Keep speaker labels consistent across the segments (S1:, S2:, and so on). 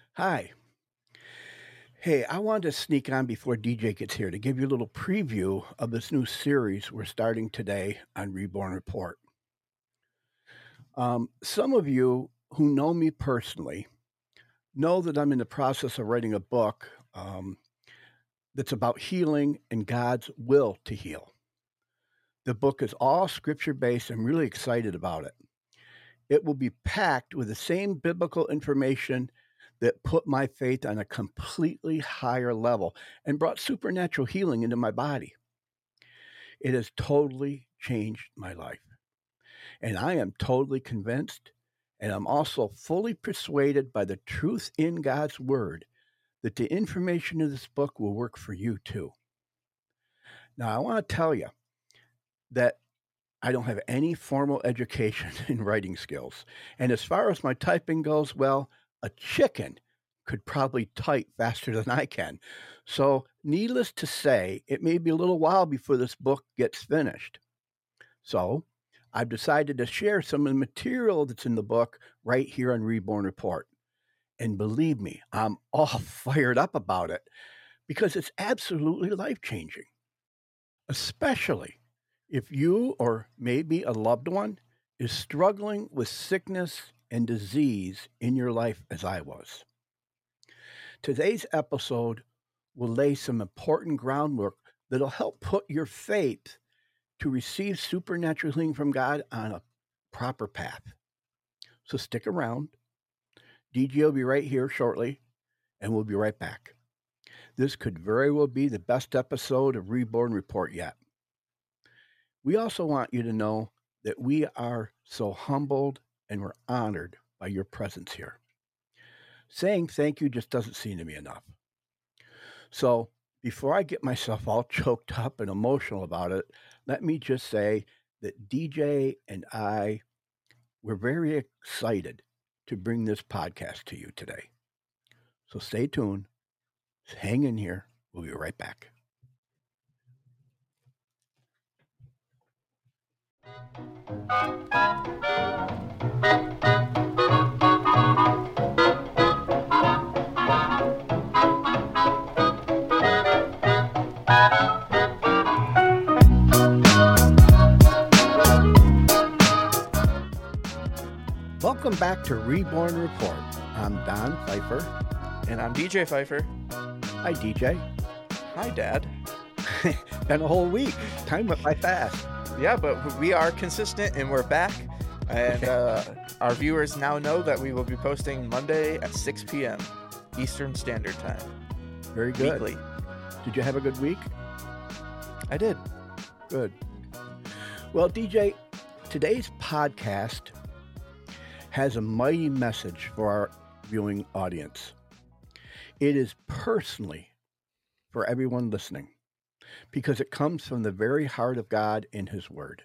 S1: Hi. Hey, I wanted to sneak on before DJ gets here to give you a little preview of this new series we're starting today on Reborn Report. Some of you who know me personally know that I'm in the process of writing a book that's about healing and God's will to heal. The book is all scripture based. I'm really excited about it. It will be packed with the same biblical information that put my faith on a completely higher level and brought supernatural healing into my body. It has totally changed my life. And I am totally convinced, and I'm also fully persuaded by the truth in God's Word that the information in this book will work for you too. Now, I want to tell you that I don't have any formal education in writing skills. And as far as my typing goes, well, a chicken could probably type faster than I can. So, needless to say, it may be a little while before this book gets finished. So, I've decided to share some of the material that's in the book right here on Reborn Report. And believe me, I'm all fired up about it because it's absolutely life changing, especially if you or maybe a loved one is struggling with sickness and disease in your life as I was. Today's episode will lay some important groundwork that'll help put your faith to receive supernatural healing from God on a proper path. So stick around. DJ will be right here shortly, and we'll be right back. This could very well be the best episode of Reborn Report yet. We also want you to know that we are so humbled and we're honored by your presence here. Saying thank you just doesn't seem to be enough. So, before I get myself all choked up and emotional about it, let me just say that DJ and I we're very excited to bring this podcast to you today. So stay tuned, hang in here. We'll be right back. Welcome back to Reborn Report. I'm Don Pfeiffer.
S2: And I'm DJ Pfeiffer.
S1: Hi, DJ.
S2: Hi, Dad.
S1: Been a whole week. Time went by fast.
S2: Yeah, but we are consistent and we're back. And our viewers now know that we will be posting Monday at 6 p.m. Eastern Standard Time.
S1: Very good.
S2: Weekly.
S1: Did you have a good week?
S2: I did.
S1: Good. Well, DJ, today's podcast has a mighty message for our viewing audience. It is personally for everyone listening because it comes from the very heart of God in His Word.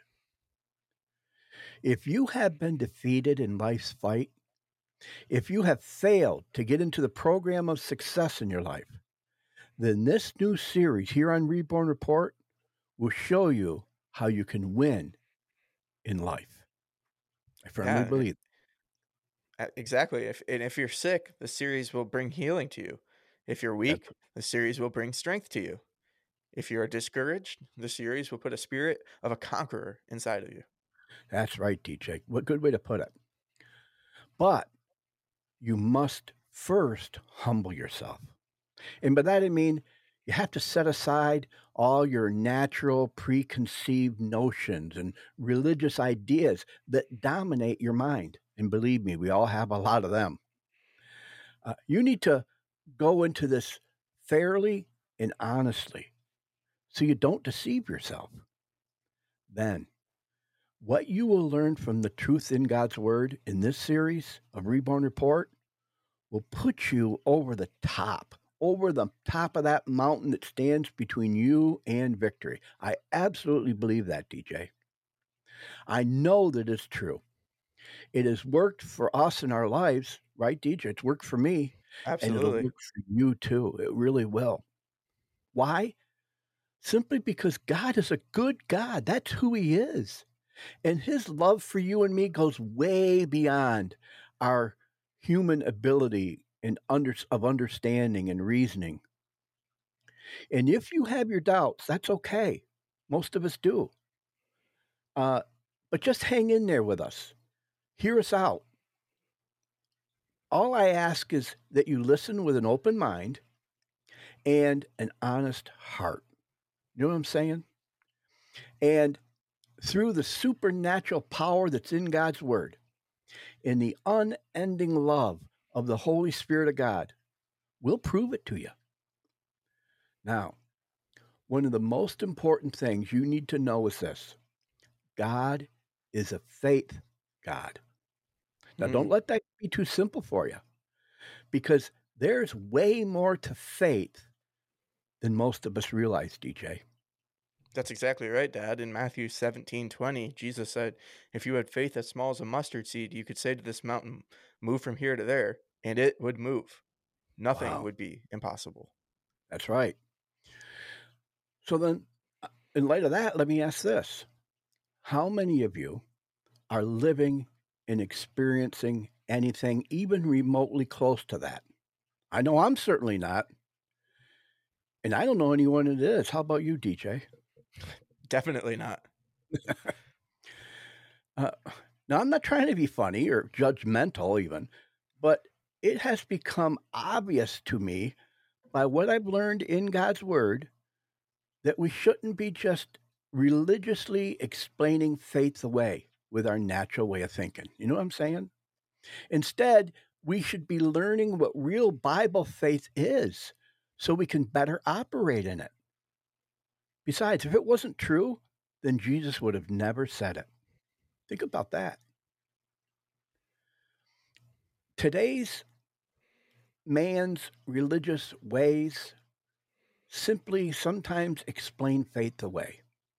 S1: If you have been defeated in life's fight, if you have failed to get into the program of success in your life, then this new series here on Reborn Report will show you how you can win in life. I firmly believe.
S2: Exactly. If you're sick, the series will bring healing to you. If you're weak, the series will bring strength to you. If you're discouraged, the series will put a spirit of a conqueror inside of you.
S1: That's right, DJ. What good way to put it. But you must first humble yourself. And by that I mean you have to set aside all your natural preconceived notions and religious ideas that dominate your mind. And believe me, we all have a lot of them. You need to go into this fairly and honestly so you don't deceive yourself. Then, what you will learn from the truth in God's Word in this series of Reborn Report will put you over the top of that mountain that stands between you and victory. I absolutely believe that, DJ. I know that it's true. It has worked for us in our lives, right, DJ? It's worked for me, and it'll
S2: Absolutely.
S1: work for you too. It really will. Why? Simply because God is a good God. That's who He is. And His love for you and me goes way beyond our human ability and of understanding and reasoning. And if you have your doubts, that's okay. Most of us do. Uh, but just hang in there with us. Hear us out. All I ask is that you listen with an open mind and an honest heart. You know what I'm saying? And through the supernatural power that's in God's Word, in the unending love of the Holy Spirit of God, we'll prove it to you. Now, one of the most important things you need to know is this: God is a faith God. Now, don't
S2: Mm,
S1: let that be too simple for you, because there's way more to faith than most of us realize, DJ.
S2: that's exactly right, Dad. In Matthew 17:20, Jesus said, "If you had faith as small as a mustard seed, you could say to this mountain, 'Move from here to there,' and it would move. Nothing
S1: Wow,
S2: would be impossible."
S1: that's right. So then, in light of that, let me ask this: how many of you are living and experiencing anything even remotely close to that? I know I'm certainly not, and I don't know anyone it is. How about you, DJ?
S2: Definitely not.
S1: Uh, now, I'm not trying to be funny or judgmental, even, but it has become obvious to me by what I've learned in God's Word that we shouldn't be just religiously explaining faith away with our natural way of thinking. You know what I'm saying? Instead, we should be learning what real Bible faith is so we can better operate in it. Besides, if it wasn't true, then Jesus would have never said it. Think about that. Today's man's religious ways simply sometimes explain faith away.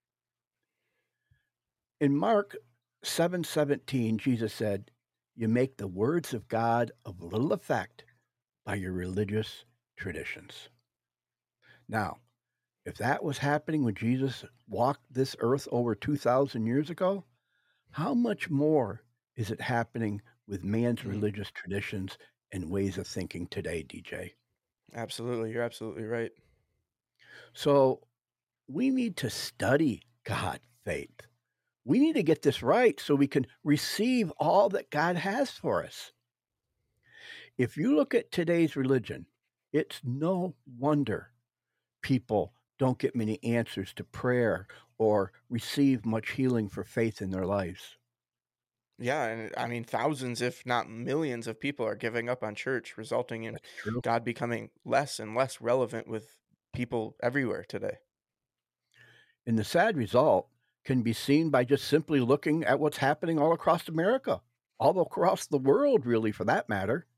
S1: In Mark 7:17, Jesus said, "You make the words of God of little effect by your religious traditions." Now, if that was happening when Jesus walked this earth over 2,000 years ago, how much more is it happening with man's
S2: Mm,
S1: religious traditions and ways of thinking today, DJ?
S2: absolutely. You're absolutely right.
S1: So we need to study God faith. We need to get this right so we can receive all that God has for us. If you look at today's religion, it's no wonder people don't get many answers to prayer or receive much healing for faith in their lives.
S2: Yeah, and I mean, thousands, if not millions, of people are giving up on church, resulting in
S1: That's true.
S2: God becoming less and less relevant with people everywhere today.
S1: And the sad result can be seen by just simply looking at what's happening all across America, all across the world, really, for that matter.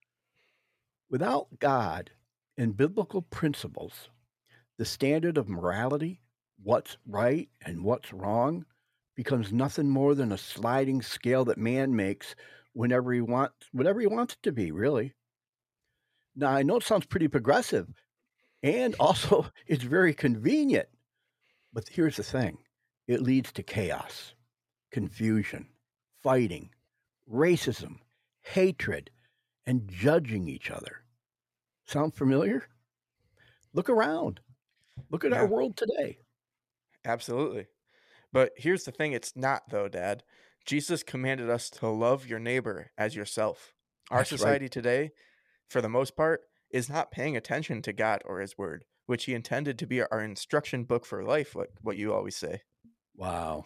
S1: Without God and biblical principles, the standard of morality, what's right and what's wrong, becomes nothing more than a sliding scale that man makes whatever he wants it to be, really. Now, I know it sounds pretty progressive, and also it's very convenient, but here's the thing: it leads to chaos, confusion, fighting, racism, hatred, and judging each other. Sound familiar? Look around. Look at our
S2: Yeah,
S1: world today.
S2: absolutely. But here's the thing, it's not though, Dad. Jesus commanded us to love your neighbor as yourself. Our
S1: That's right.
S2: society today, for the most part, is not paying attention to God or his word, which he intended to be our instruction book for life, like what you always say.
S1: Wow.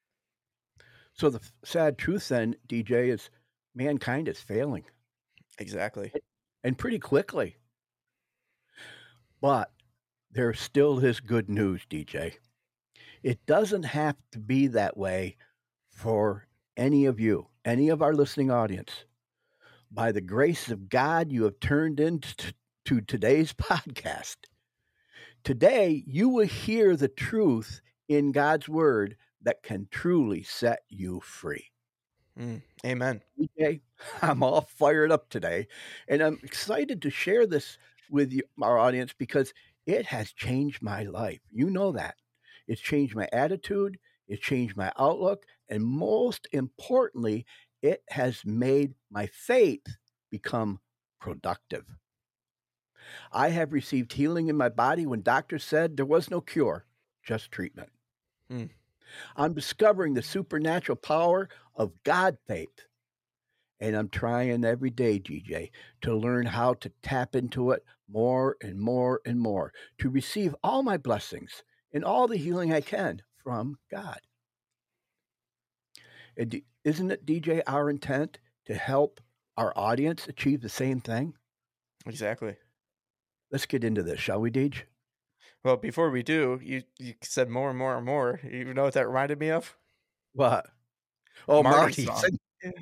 S1: So the sad truth then, DJ, is mankind is failing,
S2: Exactly.
S1: and pretty quickly. But there still is good news, DJ. It doesn't have to be that way for any of you, any of our listening audience. By the grace of God, you have turned into to today's podcast. Today, you will hear the truth in God's word that can truly set you free.
S2: Amen.
S1: Okay, I'm all fired up today, and I'm excited to share this with you, our audience, because it has changed my life. You know that. It's changed my attitude, it's changed my outlook, and most importantly, it has made my faith become productive. I have received healing in my body when doctors said there was no cure, just treatment.
S2: Mm,
S1: I'm discovering the supernatural power of God faith. And I'm trying every day, GJ, to learn how to tap into it more and more and more, to receive all my blessings and all the healing I can from God. Isn't it, DJ, our intent to help our audience achieve the same thing?
S2: exactly.
S1: Let's get into this, shall we, Deej?
S2: Well, before we do, you said more and more and more. You know what that reminded me of?
S1: What? Oh,
S2: Marty's
S1: Marty.
S2: song.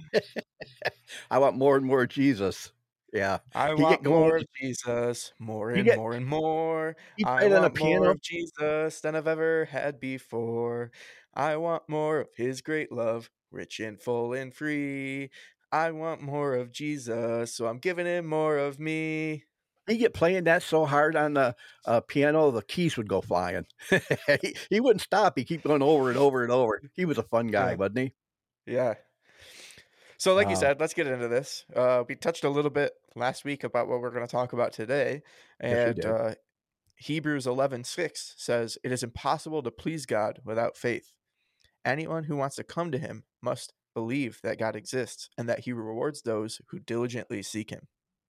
S1: I want more and more Jesus. Yeah.
S2: I
S1: He get
S2: want
S1: going.
S2: more of Jesus, more
S1: He
S2: and
S1: get
S2: more and more.
S1: he
S2: I
S1: played on a
S2: want more
S1: piano.
S2: of Jesus than I've ever had before. I want more of his great love, rich and full and free. I want more of Jesus, so I'm giving him more of me.
S1: He get playing that so hard on the piano, the keys would go flying. He wouldn't stop. He keep going over and over and over. He was a fun guy,
S2: Yeah.
S1: wasn't he?
S2: Yeah. So, like you
S1: Wow.
S2: said, let's get into this. We touched a little bit last week about what we're going to talk about today,
S1: Yes, we
S2: and
S1: did.
S2: Hebrews 11:6 says, "It is impossible to please God without faith. Anyone who wants to come to him must believe that God exists and that he rewards those who diligently seek him."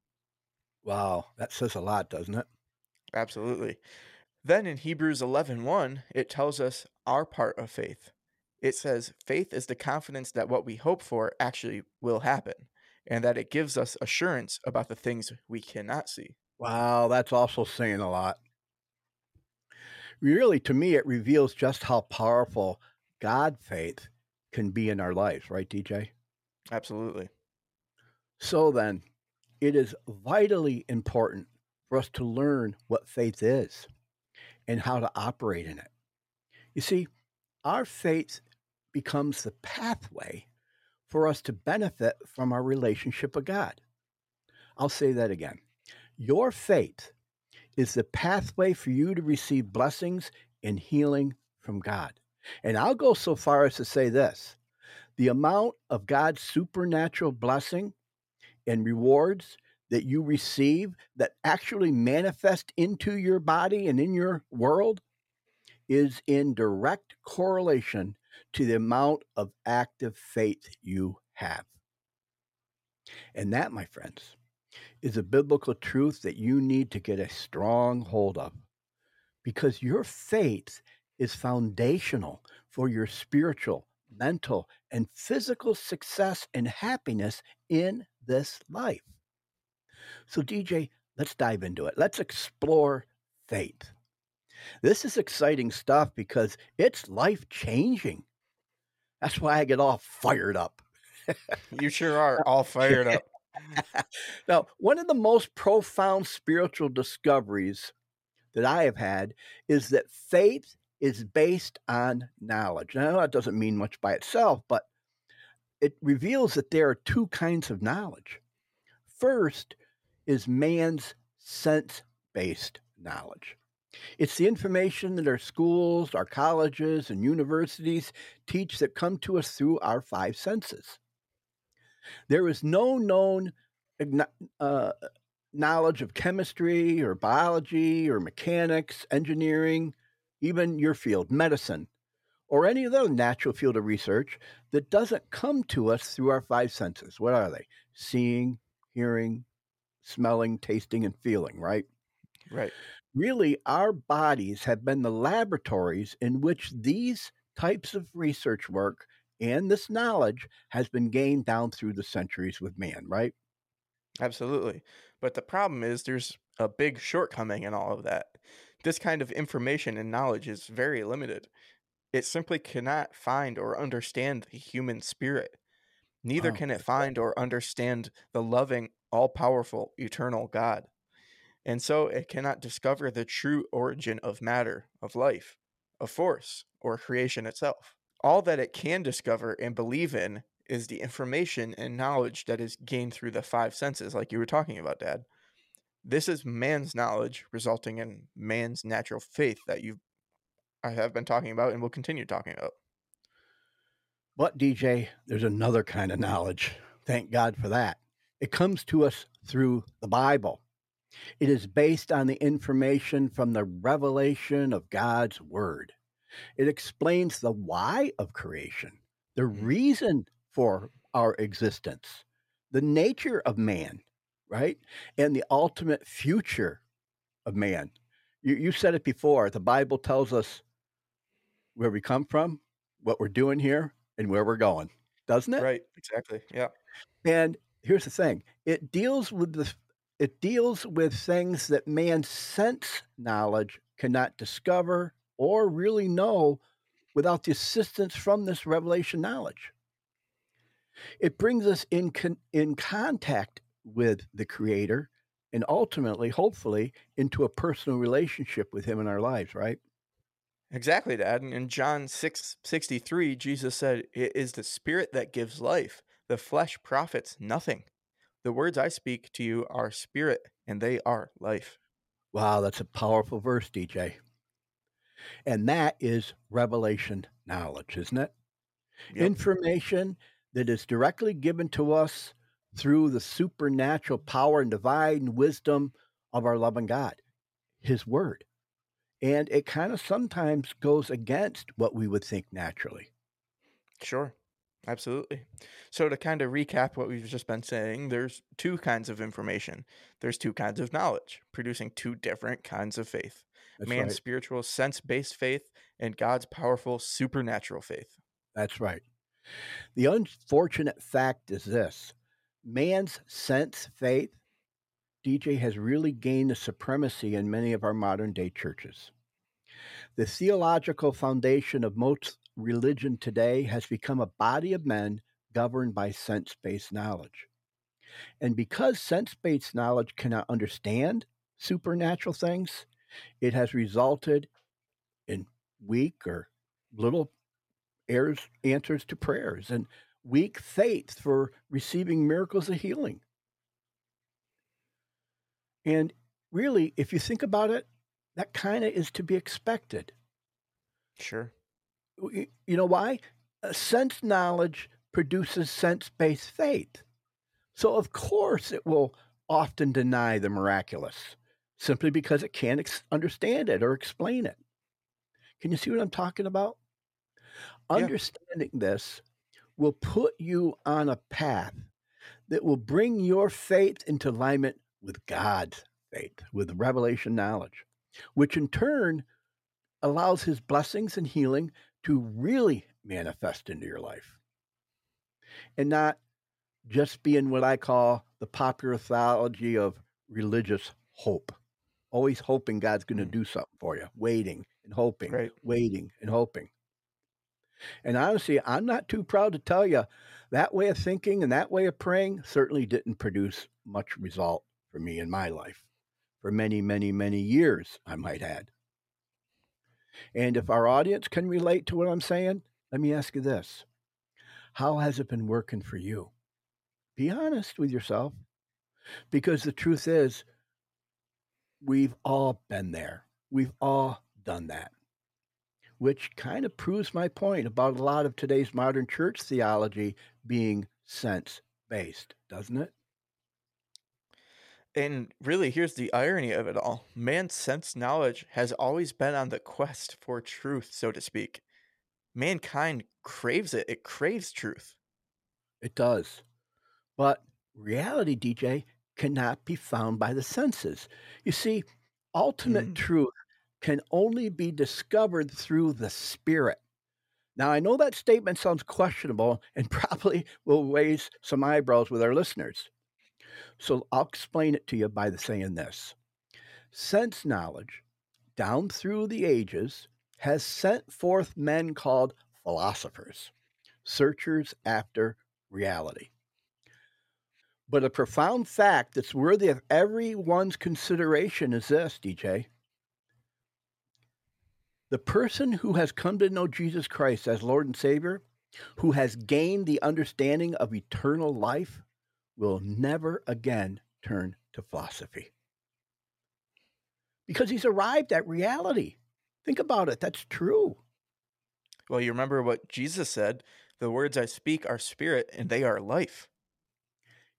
S1: Wow, that says a lot, doesn't it?
S2: Absolutely. Then in Hebrews 11:1, it tells us our part of faith. It says, "Faith is the confidence that what we hope for actually will happen, and that it gives us assurance about the things we cannot see."
S1: Wow, that's also saying a lot. Really, to me, it reveals just how powerful God faith can be in our lives, right, DJ?
S2: Absolutely.
S1: So then, it is vitally important for us to learn what faith is and how to operate in it. You see, our faith becomes the pathway for us to benefit from our relationship with God. I'll say that again. Your faith is the pathway for you to receive blessings and healing from God. And I'll go so far as to say this: the amount of God's supernatural blessing and rewards that you receive that actually manifest into your body and in your world is in direct correlation to the amount of active faith you have. And that, my friends, is a biblical truth that you need to get a strong hold of because your faith is foundational for your spiritual, mental, and physical success and happiness in this life. So, DJ, let's dive into it. Let's explore faith. This is exciting stuff because it's life changing. That's why I get all fired up.
S2: You sure are all fired up.
S1: Now, one of the most profound spiritual discoveries that I have had is that faith is based on knowledge. Now, that doesn't mean much by itself, but it reveals that there are two kinds of knowledge. First is man's sense based knowledge. It's the information that our schools, our colleges, and universities teach that come to us through our five senses. There is no known uh, knowledge of chemistry or biology or mechanics, engineering, even your field, medicine, or any other natural field of research that doesn't come to us through our five senses. What are they? Seeing, hearing, smelling, tasting, and feeling, right?
S2: Right.
S1: Really, our bodies have been the laboratories in which these types of research work and this knowledge has been gained down through the centuries with man, right?
S2: Absolutely. But the problem is there's a big shortcoming in all of that. This kind of information and knowledge is very limited. It simply cannot find or understand the human spirit. Neither
S1: Oh,
S2: can it
S1: that's right.
S2: find or understand the loving, all powerful, eternal God. And so it cannot discover the true origin of matter, of life, of force, or creation itself. All that it can discover and believe in is the information and knowledge that is gained through the five senses, like you were talking about, Dad. This is man's knowledge, resulting in man's natural faith that I have been talking about and will continue talking about.
S1: But DJ, there's another kind of knowledge. Thank God for that. It comes to us through the Bible. It is based on the information from the revelation of God's Word. It explains the why of creation, the
S2: Mhm.
S1: reason for our existence, the nature of man, right? And the ultimate future of man. You said it before. The Bible tells us where we come from, what we're doing here, and where we're going, doesn't it?
S2: Right, exactly, yeah.
S1: And here's the thing, it deals with things that man's sense knowledge cannot discover or really know without the assistance from this revelation knowledge. It brings us in contact with the creator and ultimately, hopefully, into a personal relationship with him in our lives, right?
S2: Exactly, Dad. And in John 6:63, Jesus said, "It is the spirit that gives life. The flesh profits nothing. The words I speak to you are spirit, and they are life."
S1: Wow, that's a powerful verse, DJ. And that is revelation knowledge, isn't it?
S2: Yep,
S1: Information that is directly given to us through the supernatural power and divine wisdom of our loving God, His Word. And it kind of sometimes goes against what we would think naturally.
S2: sure. Absolutely. So to kind of recap what we've just been saying, there's two kinds of information. There's two kinds of knowledge, producing two different kinds of faith.
S1: That's
S2: Man's
S1: right.
S2: spiritual sense-based faith and God's powerful supernatural faith.
S1: That's right. The unfortunate fact is this: man's sense faith, DJ, has really gained a supremacy in many of our modern day churches. The theological foundation of most religion today has become a body of men governed by sense based knowledge. And because sense based knowledge cannot understand supernatural things, it has resulted in weak or little answers to prayers and weak faith for receiving miracles of healing. And really, if you think about it, that kind of is to be expected.
S2: Sure.
S1: You know why? Sense knowledge produces sense based faith. So, of course, it will often deny the miraculous simply because it can't understand it or explain it. Can you see what I'm talking about?
S2: Yeah.
S1: Understanding this will put you on a path that will bring your faith into alignment with God's faith, with revelation knowledge, which in turn allows his blessings and healing to really manifest into your life and not just being what I call the popular theology of religious hope. Always hoping God's going to
S2: Mm,
S1: do something for you,
S2: right.
S1: waiting and hoping. And honestly, I'm not too proud to tell you that way of thinking and that way of praying certainly didn't produce much result for me in my life for many, many, many years, I might add. And if our audience can relate to what I'm saying, let me ask you this: how has it been working for you? Be honest with yourself because the truth is, we've all been there. We've all done that, which kind of proves my point about a lot of today's modern church theology being sense based, doesn't it?
S2: And really, here's the irony of it all. Man's sense knowledge has always been on the quest for truth, so to speak. Mankind craves it. It craves truth.
S1: It does. But reality, DJ, cannot be found by the senses. You see, ultimate
S2: Mm,
S1: truth can only be discovered through the spirit. Now, I know that statement sounds questionable and probably will raise some eyebrows with our listeners. So I'll explain it to you by saying this: sense knowledge, down through the ages, has sent forth men called philosophers, searchers after reality. But a profound fact that's worthy of everyone's consideration is this, DJ. The person who has come to know Jesus Christ as Lord and Savior, who has gained the understanding of eternal life, will never again turn to philosophy because he's arrived at reality. Think about it. That's true.
S2: well, you remember what Jesus said, "The words I speak are spirit and they are life."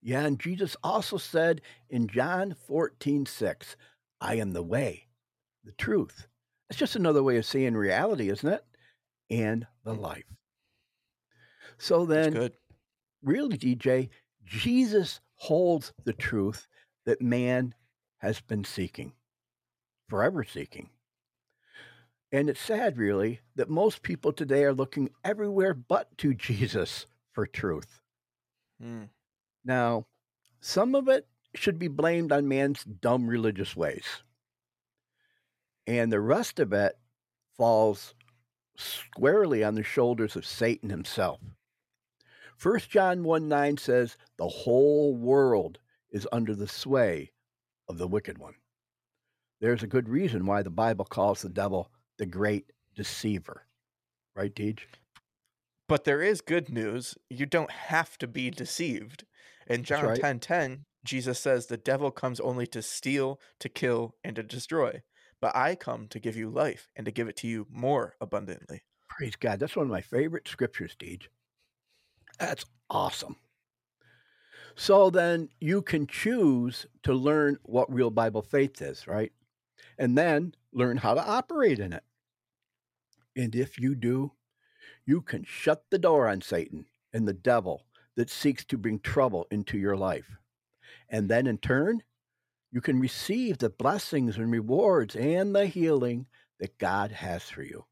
S1: Yeah, and Jesus also said in John 14:6, I am the way, the truth. It's just another way of saying reality, isn't it? And the
S2: Mm,
S1: life. So
S2: that's
S1: then,
S2: good.
S1: really, DJ, Jesus holds the truth that man has been seeking, forever seeking. And it's sad, really, that most people today are looking everywhere but to Jesus for truth.
S2: Mm,
S1: Now, some of it should be blamed on man's dumb religious ways, and the rest of it falls squarely on the shoulders of Satan himself. 1 John 1 9 says, the whole world is under the sway of the wicked one. There's a good reason why the Bible calls the devil the great deceiver, right, Deej?
S2: but there is good news. You don't have to be deceived. In
S1: That's
S2: John
S1: right.
S2: 10:10, Jesus says the devil comes only to steal, to kill, and to destroy. But I come to give you life and to give it to you more abundantly.
S1: Praise God. That's one of my favorite scriptures, Deej. That's awesome. So then you can choose to learn what real Bible faith is, right? And then learn how to operate in it. And if you do, you can shut the door on Satan and the devil that seeks to bring trouble into your life. And then in turn, you can receive the blessings and rewards and the healing that God has for you.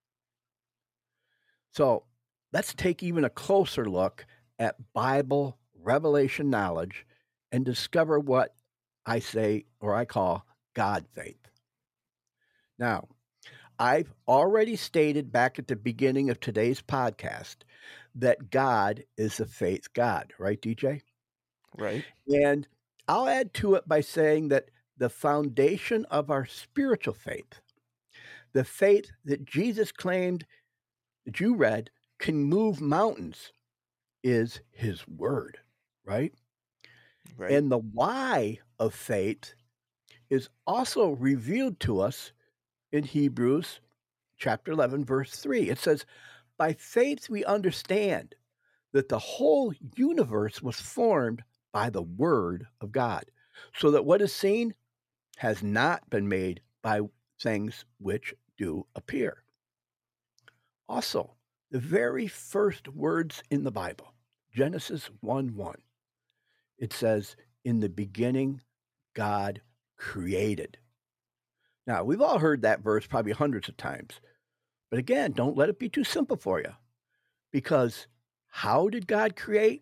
S1: So let's take even a closer look at Bible revelation knowledge and discover what I say or I call God faith. Now, I've already stated back at the beginning of today's podcast that God is the faith God, right, DJ?
S2: Right?
S1: And I'll add to it by saying that the foundation of our spiritual faith, the faith that Jesus claimed that you read can move mountains, is his word, right?
S2: Right?
S1: And the why of faith is also revealed to us in Hebrews chapter 11, verse 3. It says, by faith we understand that the whole universe was formed by the word of God, so that what is seen has not been made by things which do appear. Also, the very first words in the Bible, Genesis 1 1, it says, in the beginning, God created. Now, we've all heard that verse probably hundreds of times. But again, don't let it be too simple for you because how did God create?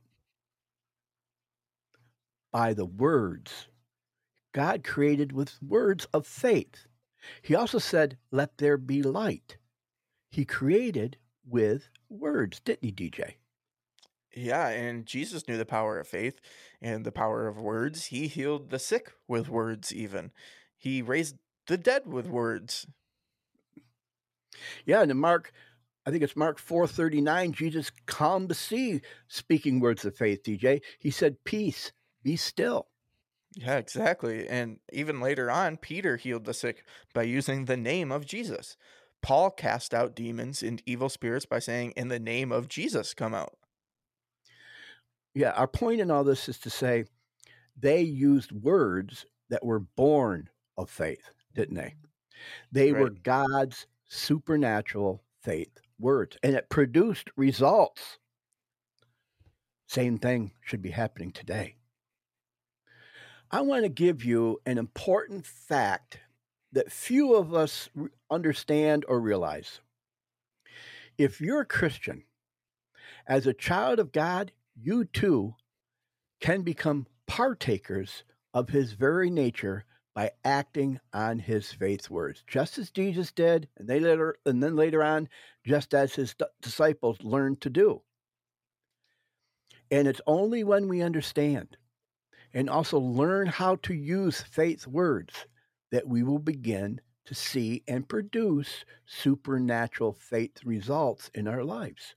S1: By the words. God created with words of faith. He also said, let there be light. He created with words, didn't he, DJ?
S2: Yeah, and Jesus knew the power of faith and the power of words. He healed the sick with words, even. He raised the dead with words.
S1: Yeah, and in Mark, I think it's Mark 4:39, Jesus calmed the sea, speaking words of faith, DJ. He said, peace, be still.
S2: Yeah, exactly. And even later on, Peter healed the sick by using the name of Jesus. Paul cast out demons and evil spirits by saying, in the name of Jesus, come out.
S1: Yeah, our point in all this is to say they used words that were born of faith, didn't they? They were
S2: Right?
S1: God's supernatural faith words, and it produced results. Same thing should be happening today. I want to give you an important fact that few of us understand or realize. If you're a Christian, as a child of God, you too can become partakers of his very nature by acting on his faith words, just as Jesus did, and then later on, just as his disciples learned to do. And it's only when we understand and also learn how to use faith words that we will begin to see and produce supernatural faith results in our lives.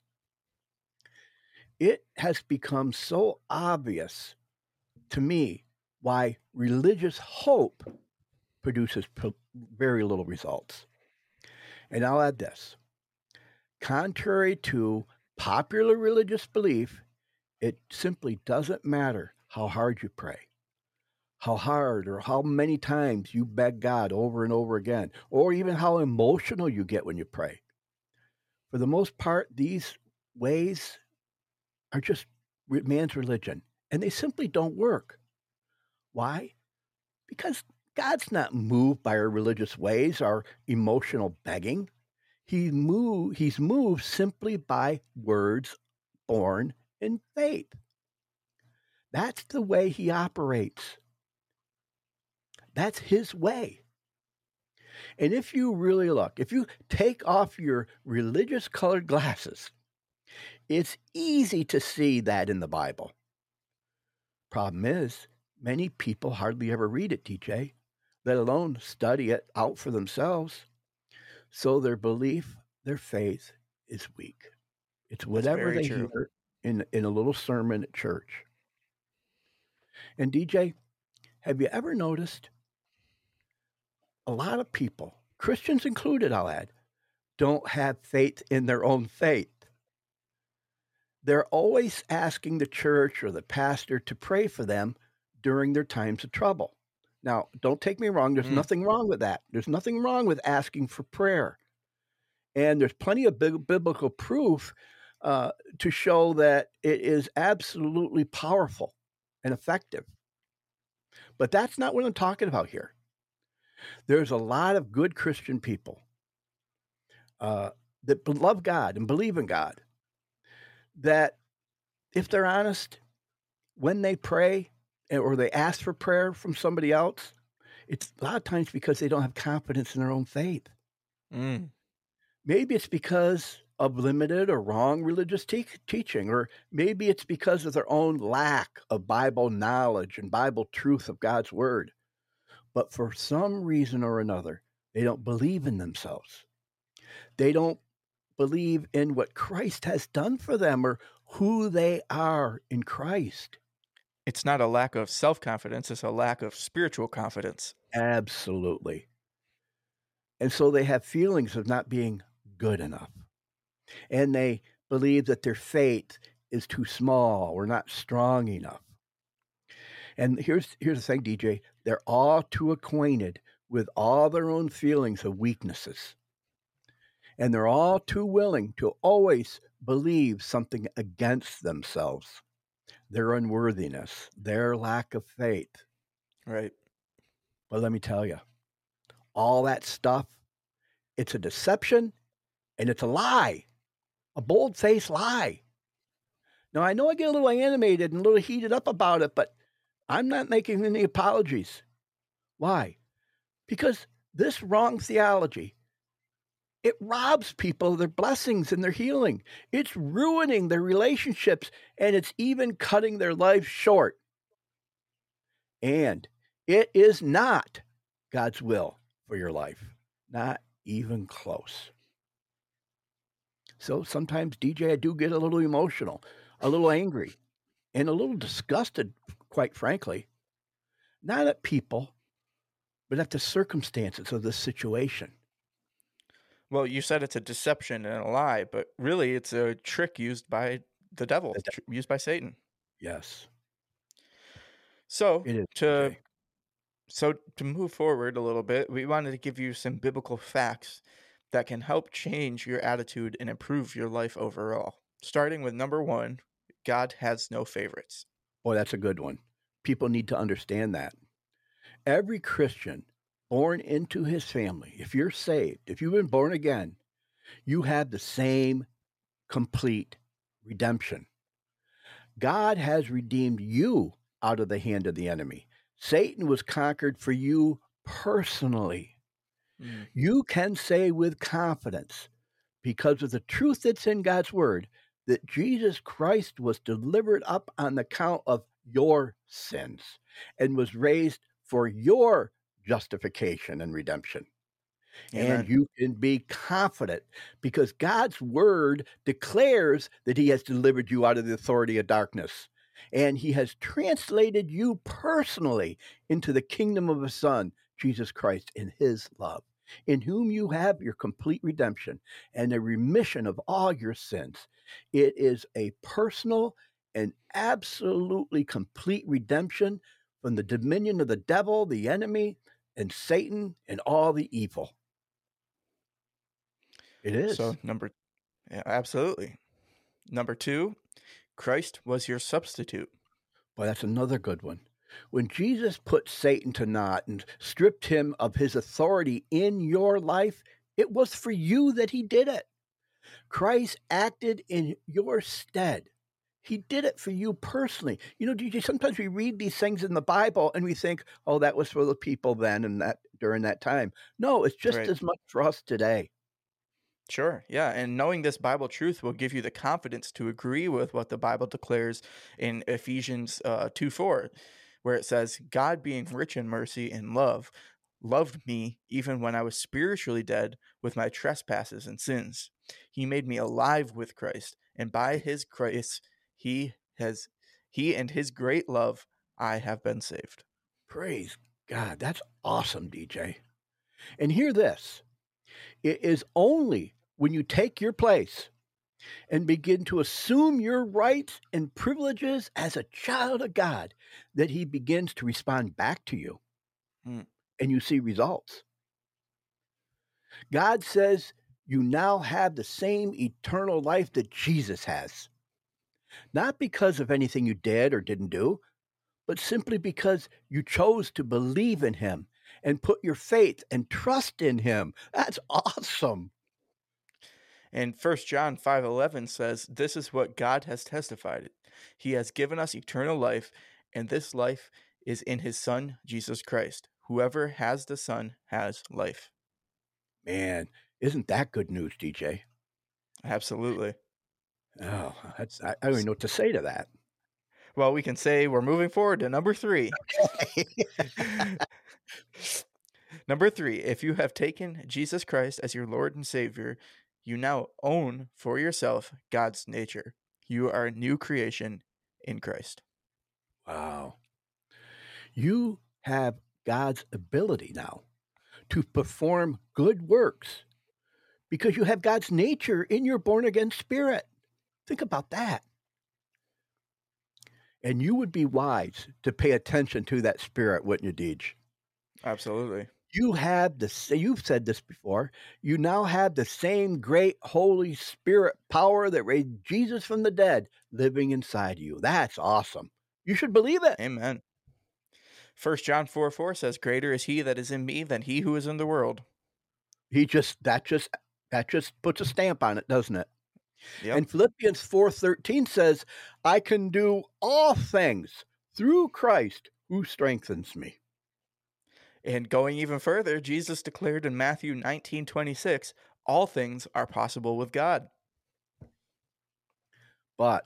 S1: It has become so obvious to me why religious hope produces very little results. And I'll add this, contrary to popular religious belief, it simply doesn't matter how hard you pray, how hard or how many times you beg God over and over again, or even how emotional you get when you pray. For the most part, these ways are just man's religion, and they simply don't work. Why? Because God's not moved by our religious ways, our emotional begging. He's moved simply by words born in faith. That's the way he operates. That's his way. And if you really look, if you take off your religious colored glasses, it's easy to see that in the Bible. Problem is, many people hardly ever read it, DJ, let alone study it out for themselves. So their belief, their faith is weak. It's
S2: That's
S1: whatever
S2: very
S1: they
S2: true.
S1: hear in a little sermon at church. And DJ, have you ever noticed a lot of people, Christians included, I'll add, don't have faith in their own faith? They're always asking the church or the pastor to pray for them during their times of trouble. Now, don't take me wrong, there's
S2: Mm,
S1: nothing wrong with that. There's nothing wrong with asking for prayer. And there's plenty of biblical proof to show that it is absolutely powerful and effective. But that's not what I'm talking about here. There's a lot of good Christian people uh, that love God and believe in God that, if they're honest, when they pray or they ask for prayer from somebody else, it's a lot of times because they don't have confidence in their own faith.
S2: mm.
S1: Maybe it's because of limited or wrong religious teaching, or maybe it's because of their own lack of Bible knowledge and Bible truth of God's word. But for some reason or another, they don't believe in themselves. They don't believe in what Christ has done for them or who they are in Christ.
S2: It's not a lack of self-confidence, it's a lack of spiritual confidence.
S1: Absolutely. And so they have feelings of not being good enough. And they believe that their faith is too small or not strong enough. And here's the thing, DJ. They're all too acquainted with all their own feelings of weaknesses. And they're all too willing to always believe something against themselves, their unworthiness, their lack of faith.
S2: Right.
S1: But let me tell you, all that stuff, it's a deception and it's a lie, a bold faced lie. Now, I know I get a little animated and a little heated up about it, but I'm not making any apologies. Why? Because this wrong theology, it robs people of their blessings and their healing. It's ruining their relationships and it's even cutting their lives short. And it is not God's will for your life, not even close. So sometimes, DJ, I do get a little emotional, a little angry, and a little disgusted, quite frankly, not at people, but at the circumstances of this situation.
S2: Well, you said it's a deception and a lie, but really it's a trick used by the devil,
S1: That-
S2: used by Satan.
S1: Yes,
S2: So
S1: it is,
S2: to
S1: DJ.
S2: to move forward a little bit, we wanted to give you some biblical facts that can help change your attitude and improve your life overall. Starting with number 1, God has no favorites.
S1: Boy, that's a good one. People need to understand that. Every Christian born into his family, if you're saved, if you've been born again, you have the same complete redemption. God has redeemed you out of the hand of the enemy. Satan was conquered for you personally.
S2: Mm,
S1: You can say with confidence, because of the truth that's in God's word, that Jesus Christ was delivered up on the count of your sins and was raised for your justification and redemption. And
S2: amen.
S1: you can be confident because God's word declares that he has delivered you out of the authority of darkness. And he has translated you personally into the kingdom of his son, Jesus Christ, in his love, in whom you have your complete redemption and a remission of all your sins. It is a personal and absolutely complete redemption from the dominion of the devil, the enemy, and Satan and all the evil. It
S2: So
S1: is.
S2: yeah, absolutely. Number 2, Christ was your substitute.
S1: Boy, that's another good one. When Jesus put Satan to naught and stripped him of his authority in your life, it was for you that he did it. Christ acted in your stead. He did it for you personally. You know, DJ, sometimes we read these things in the Bible and we think, oh, that was for the people then and that during that time. No, it's just
S2: Right.
S1: as much for us today.
S2: Sure. Yeah. And knowing this Bible truth will give you the confidence to agree with what the Bible declares in Ephesians 2:4, where it says, God being rich in mercy and love, loved me even when I was spiritually dead with my trespasses and sins. He made me alive with Christ, and by his grace, he has, he and his great love, I have been saved.
S1: Praise God. That's awesome, DJ. And hear this, it is only when you take your place and begin to assume your rights and privileges as a child of God that he begins to respond back to you
S2: Mm,
S1: and you see results. God says you now have the same eternal life that Jesus has, not because of anything you did or didn't do, but simply because you chose to believe in him and put your faith and trust in him. That's awesome.
S2: And 1 John 5:11 says, "This is what God has testified. He has given us eternal life, and this life is in his Son, Jesus Christ. Whoever has the Son has life."
S1: Man, isn't that good news, DJ?
S2: Absolutely.
S1: Oh,
S2: S-
S1: I don't even
S2: s-
S1: know what to say to that.
S2: Well, we can say we're moving forward to number 3. Number 3, if you have taken Jesus Christ as your Lord and Savior, you now own for yourself God's nature. You are a new creation in Christ.
S1: Wow. You have God's ability now to perform good works because you have God's nature in your born again spirit. Think about that. And you would be wise to pay attention to that spirit, wouldn't you, Deej?
S2: Absolutely.
S1: You have you've said this before. You now have the same great Holy Spirit power that raised Jesus from the dead living inside you. That's awesome. You should believe it.
S2: Amen. 1 John 4:4 says, "Greater is he that is in me than he who is in the world."
S1: He just that just puts a stamp on it, doesn't it?
S2: Yep.
S1: And Philippians 4:13 says, "I can do all things through Christ who strengthens me."
S2: And going even further, Jesus declared in Matthew 19:26, "All things are possible with God."
S1: But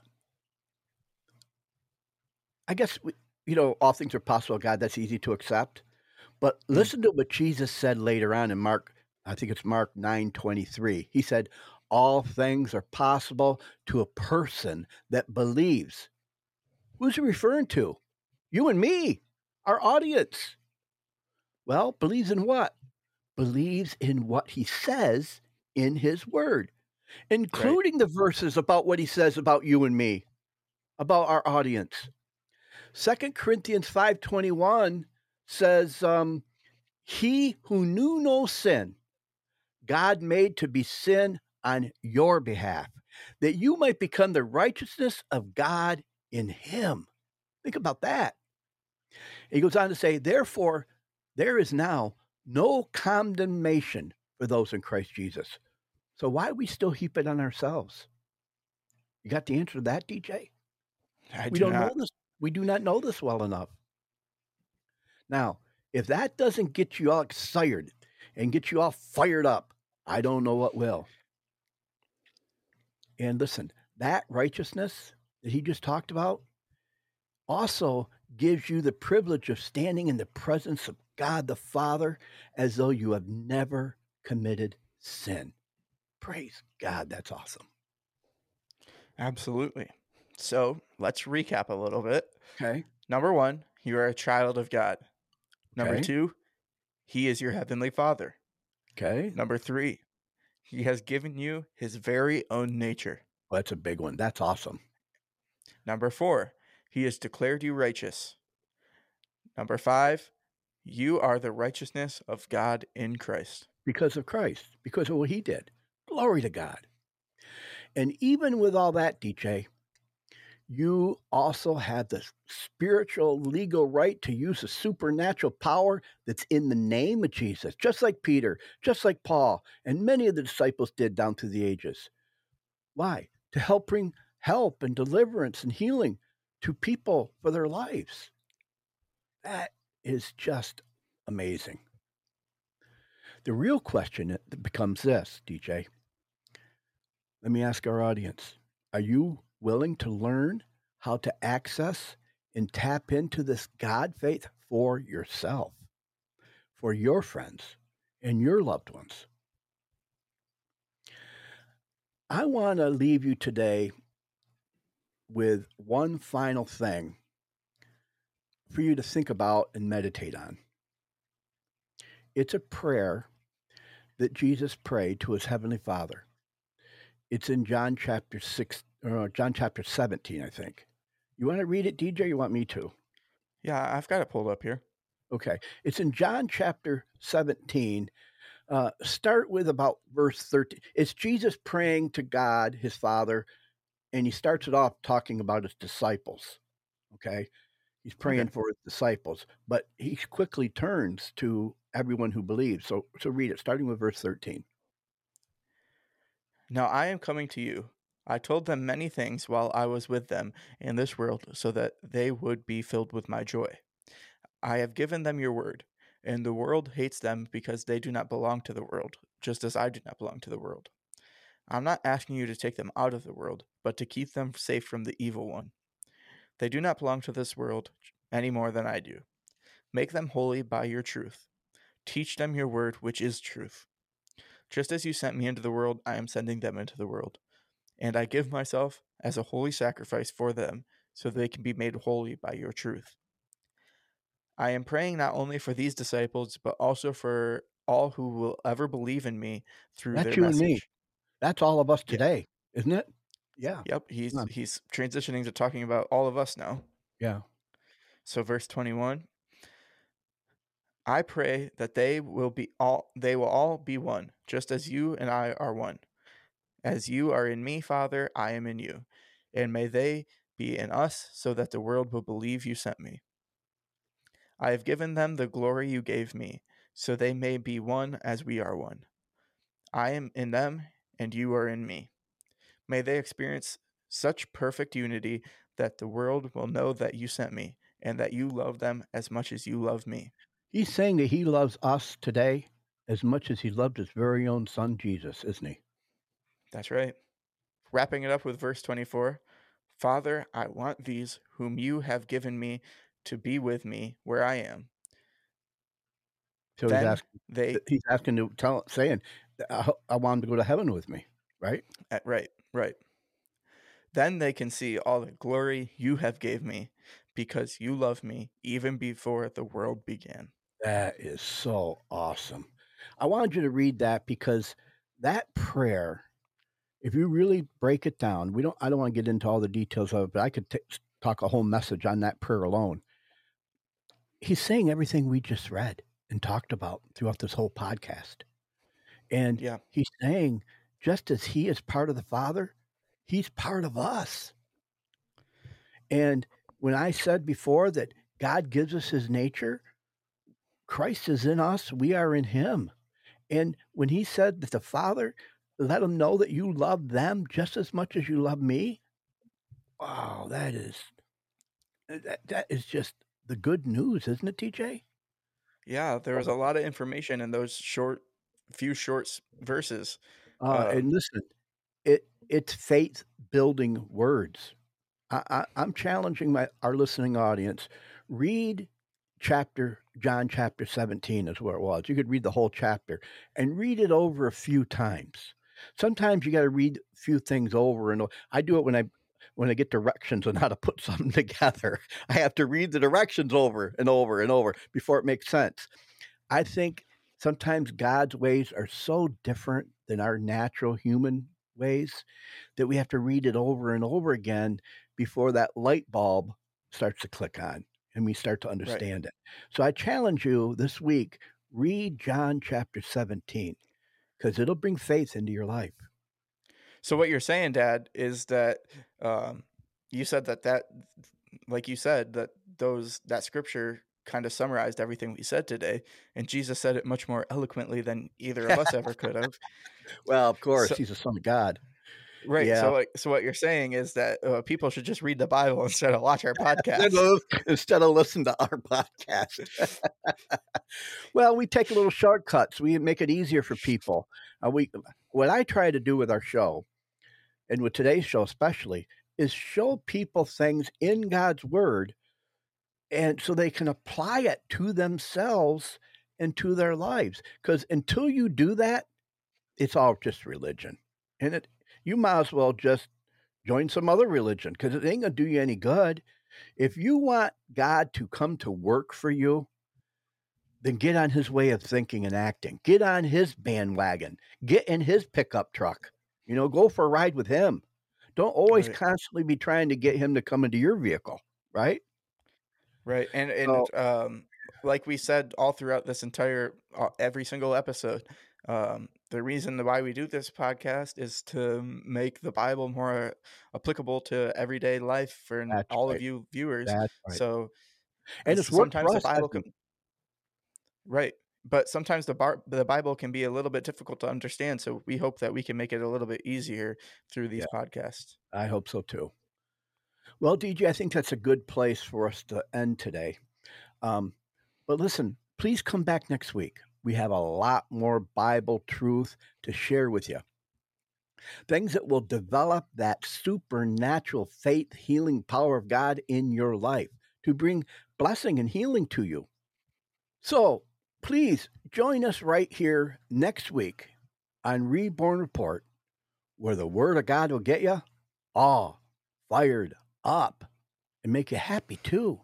S1: I guess all things are possible, God, that's easy to accept. But
S2: Mm,
S1: listen to what Jesus said later on in Mark, I think it's Mark 9:23. He said, "All things are possible to a person that believes." Who's he referring to? You and me, our audience. Well, believes in what? Believes in what he says in his word,
S2: right.
S1: including the verses about what he says about you and me, about our audience. 2 Corinthians 5:21 says, he who knew no sin, God made to be sin on your behalf, that you might become the righteousness of God in him. Think about that. He goes on to say, therefore, there is now no condemnation for those in Christ Jesus. So why we still heap it on ourselves? You got the answer to that, DJ?
S2: I
S1: We
S2: do
S1: don't know
S2: not.
S1: this. We do not know this well enough. Now, if that doesn't get you all excited and get you all fired up, I don't know what will. And listen, that righteousness that he just talked about also gives you the privilege of standing in the presence of God the Father as though you have never committed sin. Praise God, that's awesome.
S2: Absolutely. So let's recap a little bit.
S1: Okay.
S2: Number 1, you are a child of God. Number
S1: Okay.
S2: 2, he is your heavenly Father.
S1: Okay.
S2: Number 3, he has given you his very own nature.
S1: Well, that's a big one. That's awesome.
S2: Number 4, he has declared you righteous. Number 5, you are the righteousness of God in Christ.
S1: because of Christ, because of what he did. Glory to God. And even with all that, DJ, you also have the spiritual legal right to use the supernatural power that's in the name of Jesus, just like Peter, just like Paul, and many of the disciples did down through the ages. Why? To help bring help and deliverance and healing to people for their lives. That is just amazing. The real question becomes this, DJ. Let me ask our audience. Are you willing to learn how to access and tap into this God faith for yourself, for your friends, and your loved ones? I want to leave you today with one final thing for you to think about and meditate on. It's a prayer that Jesus prayed to his heavenly Father. It's in John chapter 6 or John chapter 17, I think. You want to read it, DJ? Or you want me to?
S2: Yeah, I've got it pulled up here.
S1: Okay. It's in John chapter 17. Start with about verse 13. It's Jesus praying to God, his Father, and he starts it off talking about his disciples. Okay. He's praying
S2: Okay.
S1: for his disciples, but he quickly turns to everyone who believes. So read it, starting with verse 13.
S2: Now I am coming to you. I told them many things while I was with them in this world, so that they would be filled with my joy. I have given them your word, and the world hates them because they do not belong to the world, just as I do not belong to the world. I'm not asking you to take them out of the world, but to keep them safe from the evil one. They do not belong to this world any more than I do. Make them holy by your truth. Teach them your word, which is truth. Just as you sent me into the world, I am sending them into the world. And I give myself as a holy sacrifice for them, so they can be made holy by your truth. I am praying not only for these disciples, but also for all who will ever believe in me through
S1: That's
S2: their
S1: you and me.
S2: message.
S1: That's all of us
S2: Yeah.
S1: today, isn't it? Yeah.
S2: Yep,
S1: Come on.
S2: he's transitioning to talking about all of us now.
S1: Yeah.
S2: So verse 21, I pray that they will all be one, just as you and I are one. As you are in me, Father, I am in you. And may they be in us, so that the world will believe you sent me. I have given them the glory you gave me, so they may be one as we are one. I am in them, and you are in me. May they experience such perfect unity that the world will know that you sent me, and that you love them as much as you love me.
S1: He's saying that he loves us today as much as he loved his very own son, Jesus, isn't he?
S2: That's right. Wrapping it up with verse 24, Father, I want these whom you have given me to be with me where I am.
S1: So
S2: Then they,
S1: he's asking to tell, saying, I want him to go to heaven with me, right?
S2: right, right. Then they can see all the glory you have gave me, because you loved me even before the world began.
S1: That is so awesome. I wanted you to read that because that prayer, if you really break it down, I don't want to get into all the details of it, but I could talk a whole message on that prayer alone. He's saying everything we just read and talked about throughout this whole podcast. And
S2: Yeah,
S1: he's saying, just as he is part of the Father, he's part of us. And when I said before that God gives us his nature, Christ is in us, we are in him. And when he said that the Father let them know that you love them just as much as you love me, wow, that is just the good news, isn't it, TJ?
S2: yeah. There was a lot of information in those few short verses.
S1: And listen, it's faith building words. I'm challenging our listening audience. Read John chapter 17 is where it was. You could read the whole chapter and read it over a few times. Sometimes you got to read a few things over and I do it when I get directions on how to put something together. I have to read the directions over and over and over before it makes sense. I think sometimes God's ways are so different than our natural human ways that we have to read it over and over again before that light bulb starts to click on and we start to
S2: Right.
S1: understand it. So I challenge you this week, read John chapter 17 because it'll bring faith into your life.
S2: So what you're saying, Dad, is that um, you said that like you said that scripture kind of summarized everything we said today, and Jesus said it much more eloquently than either of us ever could have.
S1: Well, of course,
S2: So
S1: he's a son of God.
S2: right.
S1: Yeah.
S2: So what you're saying is that people should just read the Bible instead of watch our
S1: Instead
S2: podcast.
S1: of, instead of listening to our podcast. Well, we take little shortcuts. We make it easier for people. What I try to do with our show, and with today's show especially, is show people things in God's word, and so they can apply it to themselves and to their lives. Because until you do that, it's all just religion, and you might as well just join some other religion because it ain't gonna do you any good. If you want God to come to work for you, then get on his way of thinking and acting. Get on his bandwagon. Get in his pickup truck. Go for a ride with him. Don't always
S2: Right.
S1: constantly be trying to get him to come into your vehicle, right?
S2: Right. And
S1: So
S2: like we said all throughout this entire every single episode, the reason why we do this podcast is to make the Bible more applicable to everyday life for
S1: that's
S2: all of
S1: right.
S2: you viewers.
S1: That's right.
S2: So,
S1: And
S2: because
S1: it's worked
S2: sometimes
S1: for
S2: the
S1: us,
S2: Bible
S1: hasn't
S2: can,
S1: it?
S2: right, but sometimes the Bible can be a little bit difficult to understand. So we hope that we can make it a little bit easier through
S1: Yeah,
S2: these podcasts.
S1: I hope so too. Well, DJ, I think that's a good place for us to end today. Um, but listen, please come back next week. We have a lot more Bible truth to share with you. Things that will develop that supernatural faith, healing power of God in your life to bring blessing and healing to you. So please join us right here next week on Reborn Report, where the Word of God will get you all fired up and make you happy too.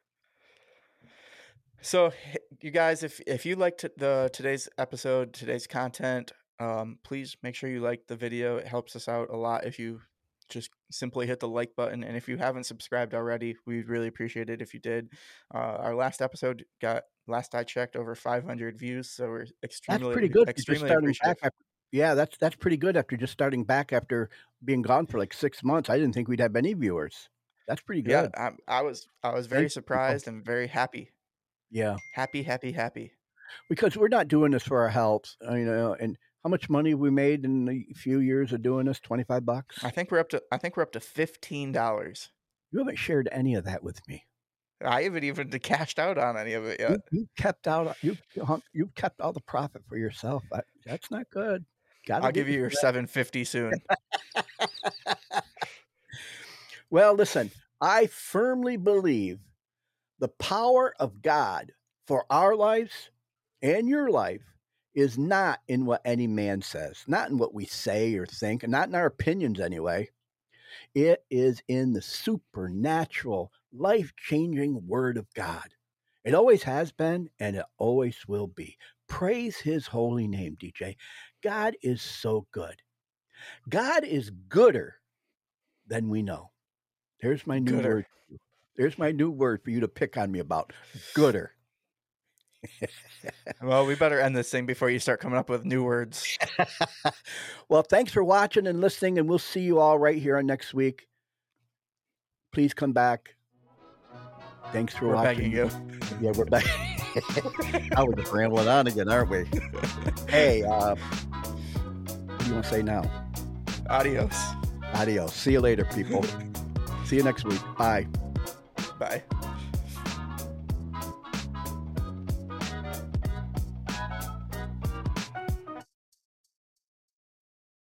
S2: So, you guys, if you liked today's episode, today's content, please make sure you like the video. It helps us out a lot if you just simply hit the like button. And if you haven't subscribed already, we'd really appreciate it if you did. Our last episode got, last I checked, over 500 views, so we're
S1: That's
S2: extremely
S1: pretty good for just
S2: extremely
S1: starting back
S2: appreciative.
S1: after. Yeah, that's pretty good after just starting back after being gone for like 6 months. I didn't think we'd have any viewers. That's pretty
S2: Yeah,
S1: good.
S2: I was very
S1: Thank you, people.
S2: surprised and very happy,
S1: Yeah,
S2: happy, happy, happy.
S1: because we're not doing this for our health, and how much money we made in a few years of doing this? $25.
S2: I think we're up to $15.
S1: You haven't shared any of that with me.
S2: I haven't even cashed out on any of it yet.
S1: You kept all the profit for yourself. That's not good. Gotta
S2: I'll
S1: get
S2: give you
S1: you
S2: your $7.50 soon.
S1: Well, listen, I firmly believe the power of God for our lives and your life is not in what any man says, not in what we say or think, and not in our opinions anyway. It is in the supernatural, life changing Word of God. It always has been, and it always will be. Praise his holy name, DJ. God is so good. God is gooder than we know. There's my new
S2: Gooder.
S1: word. There's my new word for you to pick on me about. Gooder.
S2: Well, we better end this thing before you start coming up with new words.
S1: Well, thanks for watching and listening, and we'll see you all right here on next week. Please come back. Thanks for
S2: We're
S1: watching.
S2: begging you.
S1: Yeah, we're back. Now we're just rambling on again, aren't we? Hey, what do you want to say now?
S2: Adios.
S1: Adios. See you later, people. See you next week. Bye.
S2: Bye.